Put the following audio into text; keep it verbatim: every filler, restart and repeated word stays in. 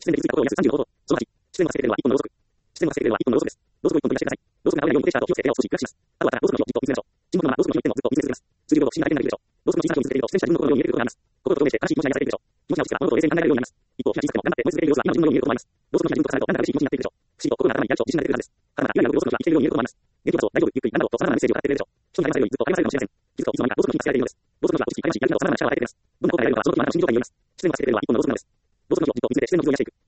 視線で傷ついたことを見なすさんじゅうの方法。そのはち、視線の発生レベルはいっぽんのろうそく。視線の発生レベルはいっぽんのろうそくです。ろうそくをいっぽん取り出してください。ろうそくが倒れないように固定した後、気をつけて手を少しゆっくりします。あとはろうそくの火をじっと見つめましょう。沈黙のままろうそくの火を一点もずっと見つめ続けます。数十秒後、不思議な体験が出てくるでしょう。ろうそくの小さな火を見つけていると、出演者自分の心のように見えることがあります。心と共鳴して悲しい気持ちが癒されているでしょう。気持ちが落ち着けば物事を冷静に考えられるようになります。一方、火が小さくても頑張って燃え続ける様子は今の自分のように見えることもあります。ろうそくの火が自分と重なると、なんだか嬉しい気持ちになってくるでしょう。不思議と心が温まって燃え続ける様子が今の自分のように見えることもあります。現実はそういう人がいっぱいいます。大丈夫、ゆっくり、なんだろうと様々なメッセージを語ってくれるでしょう。人に励まされるようにずっと励まされるかもしれません。気づくといつの間にかろうそくの火がつけられているようです。ろうそくの火は少し痛々しい、怪しい、やる気が収まらない話が笑ってくれます。どんな後悔があるのか、その時のあなたの心情態によります。視線の発生レベルはいっぽんのろうそくなのです。ろうそくの火をじっと見つめて視線の傷を癒していく。